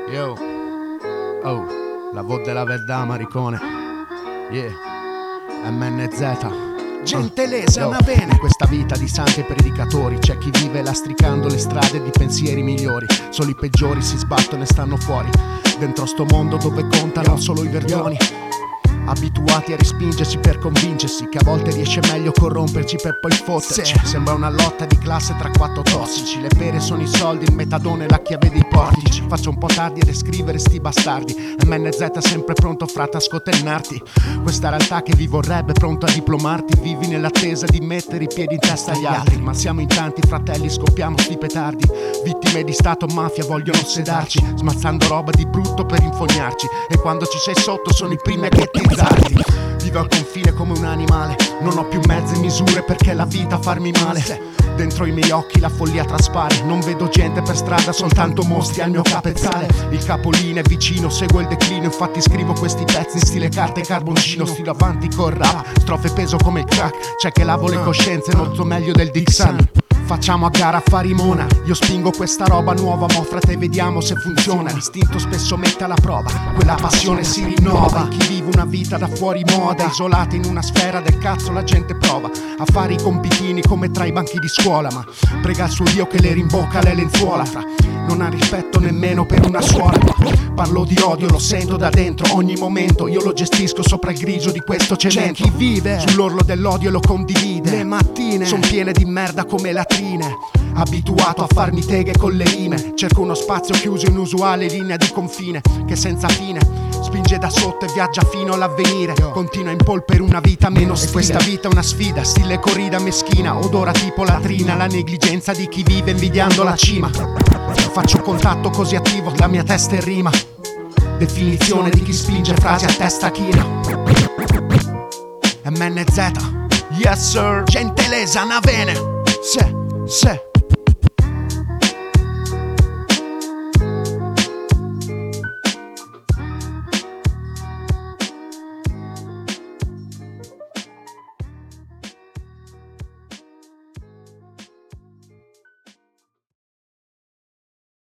Yo, oh, la voce della verità, maricone. Yeah, MNZ. Gente lesa, Yo, ma bene. in questa vita di santi e predicatori c'è chi vive lastricando le strade di pensieri migliori. Solo i peggiori si sbattono e stanno fuori dentro sto mondo dove contano solo i verdoni, abituati a respingersi per convincersi che a volte riesce meglio corromperci per poi fotterci. Sembra una lotta di classe tra quattro tossici. Le pere sono i soldi, il metadone la chiave dei portici. Faccio un po' tardi a descrivere sti bastardi. MNZ sempre pronto frate a scotennarti. Questa realtà che vi vorrebbe pronto a diplomarti. Vivi nell'attesa di mettere i piedi in testa agli altri. Ma siamo in tanti fratelli, scoppiamo sti petardi. Vittime di stato, mafia vogliono sedarci, smazzando roba di brutto per infognarci. E quando ci sei sotto sono i primi a ghettizzarti. Vivo al confine come un animale, non ho più mezze misure perché la vita a farmi male. Dentro i miei occhi la follia traspare, non vedo gente per strada, soltanto mostri al mio capezzale. Il capolinea è vicino, seguo il declino, infatti scrivo questi pezzi in stile carta e carboncino. Stilo avanti col rap, strofe peso come il crack. C'è che lavo le coscienze, non so meglio del Dixon. Facciamo a gara a farimona, io spingo questa roba nuova, mo frate vediamo se funziona. L'istinto spesso mette alla prova, quella passione si rinnova. Chi vive una vita da fuori moda, isolata in una sfera del cazzo, la gente prova a fare i compitini come tra i banchi di scuola, ma prega il suo Dio che le rimbocca le lenzuola. Non ha rispetto nemmeno per una suora. Parlo di odio, lo sento da dentro ogni momento, io lo gestisco sopra il grigio di questo cemento. C'è chi vive sull'orlo dell'odio e lo condivide. Le mattine son piene di merda come latrine, abituato a farmi teghe con le rime. Cerco uno spazio chiuso in usuale linea di confine che senza fine spinge da sotto e viaggia fino all'avvenire. Continua in polvere una vita meno stile. Questa vita è una sfida, stile corrida meschina, odora tipo latrina, la negligenza di chi vive invidiando la cima. Faccio contatto così attivo, la mia testa è rima, definizione di chi spinge frasi a testa china. MNZ, yes sir, gente lesa, na bene. Se